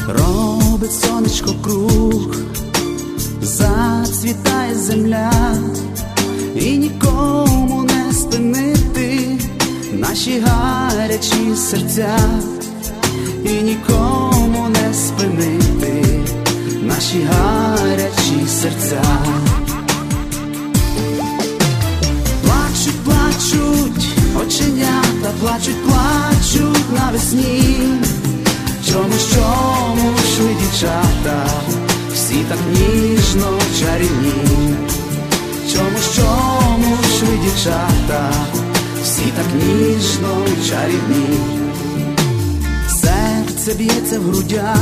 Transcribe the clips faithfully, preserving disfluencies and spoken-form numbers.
робить сонечко круг, зацвітає земля, і нікому не спинити наші гарячі серця, і нікому не спинити наші гарячі серця. Плачуть, плачуть оченята, плачуть, плачуть навесні. Чомусь, чомусь ви, дівчата, всі так ніжно чарівні. Чомусь, чомусь ви, дівчата, всі так ніжно чарівні. Серце б'ється в грудях,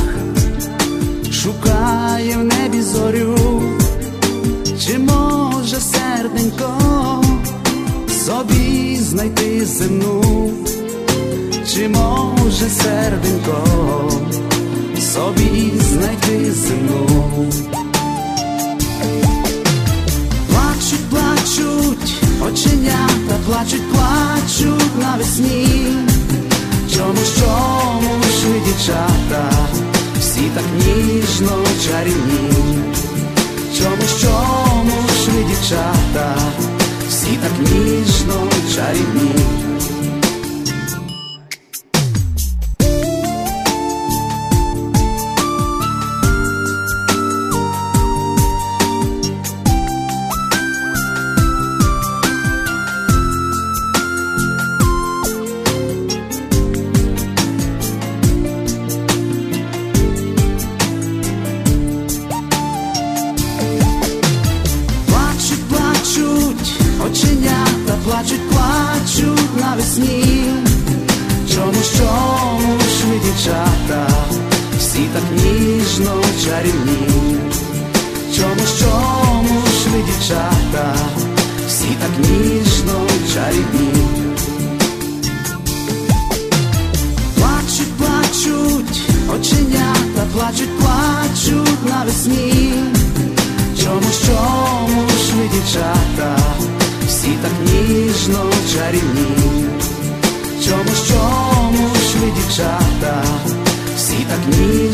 шукає в небі зорю. Чи може серденько собі знайти земну? Чи може серденько собі знайти земну? Плачуть, плачуть оченята, плачуть, плачуть навесні. Чомусь, чомусь ви, дівчата, всі так ніжно чарівні. Чомусь, чомусь ви, дівчата, всі так ніжно чарівні. Оченята плачуть, плачуть навесні. Чомусь, чомусь ви, дівчата, всі так ніжно чарівні. Чомусь, чомусь ви, дівчата, всі так ніжно чарівні. Плачуть, плачуть оченята, плачуть, плачуть навесні. Чомусь, чомусь ви, дівчата, всі так ніжно чарівні. Чомусь, чомусь ви, дівчата, всі так ніжно